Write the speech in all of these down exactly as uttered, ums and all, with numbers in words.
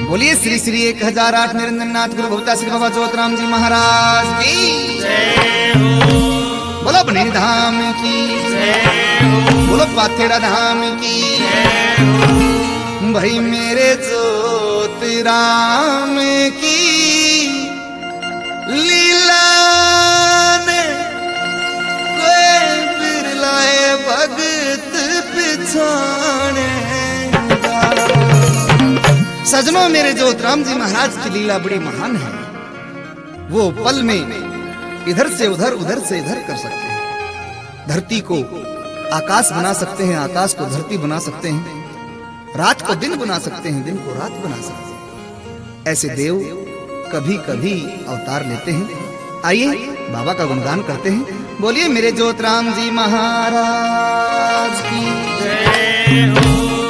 बोलिए श्री श्री एक हजार आठ निरंजन नाथ गुरु भवता श्री बाबा ज्योतराम जी महाराज की जय हो। बोलो अपने धाम की जय हो। बोलो पाथेड़ा धाम की जय हो। भाई मेरे ज्योतिराम की लीला ने कोई बिरलाए भगत पिछाने। सजनों, मेरे ज्योतिराम जी महाराज की लीला बड़ी महान है। वो पल में इधर से उधर उधर से इधर कर सकते हैं। धरती को आकाश बना सकते हैं, आकाश को धरती बना सकते हैं, रात को दिन बना सकते हैं, दिन को रात बना सकते हैं। ऐसे देव कभी कभी अवतार लेते हैं। आइए बाबा का गुणगान करते हैं। बोलिए मेरे ज्योतिराम जी महाराज की जय हो।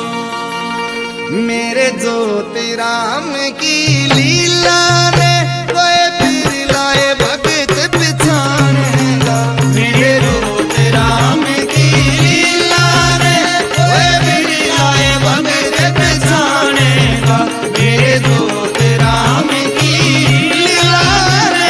मेरे ज्योतिराम की लीला ने कोई बिरलाए भगत पिछानेगा। मेरे ज्योतिराम की लीला ने कोई बिरलाए भगत पिछानेगा। मेरे ज्योतिराम की लीला ने।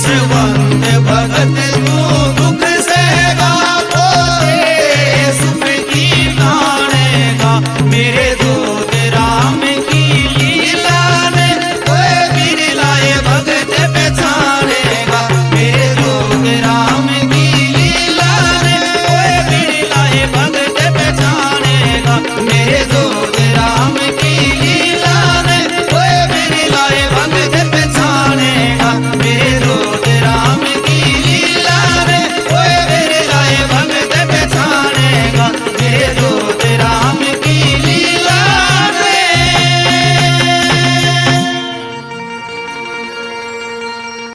सेवा